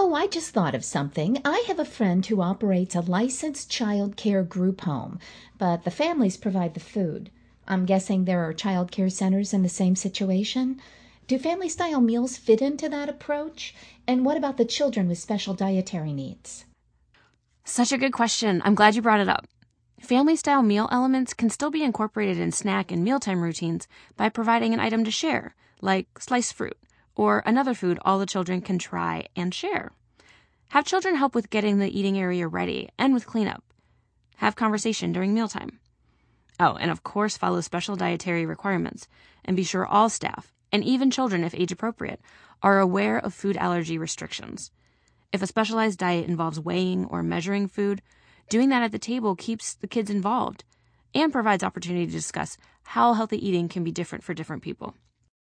Oh, I just thought of something. I have a friend who operates a licensed child care group home, but the families provide the food. I'm guessing there are child care centers in the same situation. Do family style meals fit into that approach? And what about the children with special dietary needs? Such a good question. I'm glad you brought it up. Family-style meal elements can still be incorporated in snack and mealtime routines by providing an item to share, like sliced fruit, or another food all the children can try and share. Have children help with getting the eating area ready and with cleanup. Have conversation during mealtime. Oh, and of course follow special dietary requirements, and be sure all staff, and even children if age appropriate, are aware of food allergy restrictions. If a specialized diet involves weighing or measuring food, doing that at the table keeps the kids involved and provides opportunity to discuss how healthy eating can be different for different people.